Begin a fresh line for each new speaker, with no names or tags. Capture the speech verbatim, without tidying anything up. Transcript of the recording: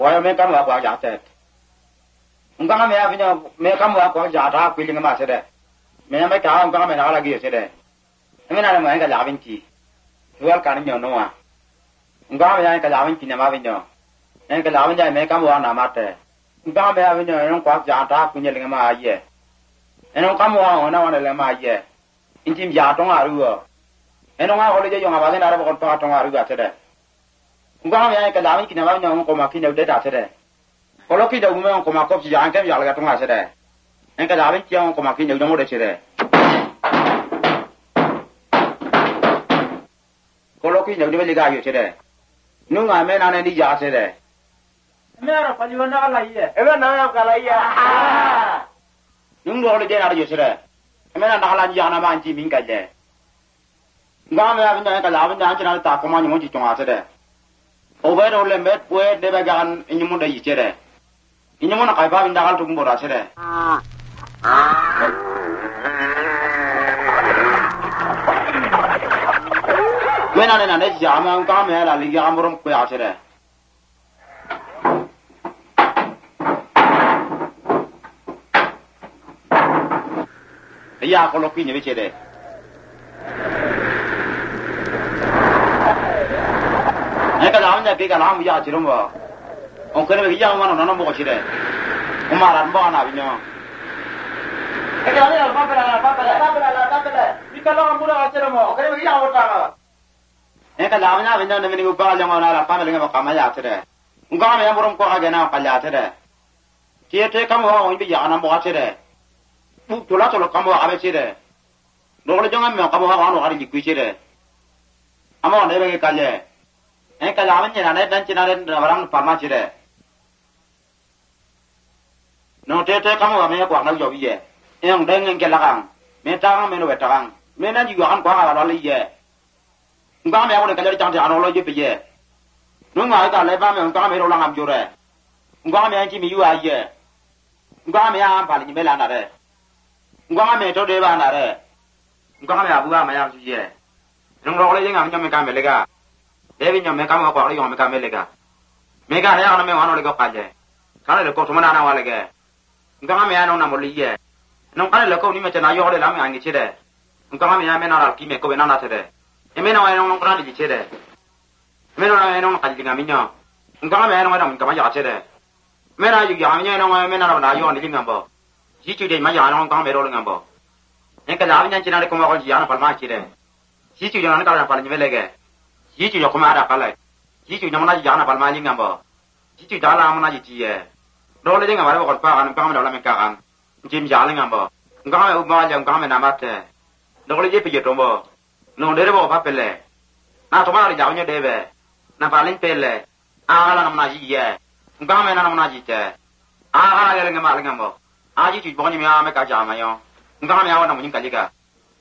Why make come up with that? Ungama may have may come up with Jata, feeling a master. May I make our government all against it? I mean, I'm a loving tea. Well, can you know? Ungama, I can love in Mavino. And the lavender may come one a matter. Ungama having your own quack Jata, feeling a ma year. And don't come on, no one a lema year. In Jim Yaton Aruo. And on our holiday, you have an Arab part on Aruga today. Ungama, I can love in Mavino, Comakino data today. Coloki the woman Comacops, and came Yalagatuma today. And can love it young Comakino, no more today. Coloki the really got you today. No, I mean on any yard today.
Mera, you are not like here.
Ever now, Galaya. No holiday are you today. I mean, I'm not Yana Manji Minka there. Gama having a lavender national Tacoman, you want to answer there. Over all met where never gone in your mother each day. In your mother, I have in the Altumura today. When I am a Jama, come here, I'll leave Yamurum Quay today. A Yakolopin, which day. I can have a big alarm Yachirumba. Uncle young one on a more today. Umar and Bona, you know. I can have a papa, we can all put our ceremony. Okay, we are. I can have another many who call them on our family of Kamaya today. Ungama Yamurum Koagana Paya today. Here take come home, be Yana Moa today. To lot of Kamo Abacide. No young man come on or you quit it. I'm on every calle. And Kalaman and I mentioned around Parmachide. No take come over me for no job yet. Young Deng and Galang. Metang, Menuetang. Men and you are only yet. Gama want to get down to ye. No, I got Lebam and Gama Rolam Jure. Gama and Jimmy, you are here. Gama am Palimela. Gama to Devana. Gama Abua, am here. No rolling on your Mecamelega. David, you make come up on your Mecamelega. Make a hair on me one of the Gapaje. Can I go to Manana while again? Gama on Namoli ye. No, I look only at an Ayo Lam and it's there. Gama Yamena Kimeko and another day. E meno ai non grandi di cede. Meno ai non calli gamino. Ngama meno ai non ya cede. Mena yu ya meno ai mena na yo ni ngambo. Ji chu de ma ya non ngam mero ngambo. En ka la nya china de ko ma ko ya na palma cede. Ji chu ya na ka na palma velege. Ji chu yo ko ma ra kala. Ji chu nyama na ya na palma ni ngambo. Ji chu da la ma na ji ye. Do le ngam ba ko pa kan ngam da la me ka kan. Jim ya le ngambo. Ngam u ma ya ngam na ma te. Do le je pe je tombo. No, they were papele. Not tomorrow, down your day. Napalin pele. Alan Naji, Gaman Namajite. Alan Malingambo. Aji Bonimia Mekajamayo. Gamia Namunkaliga.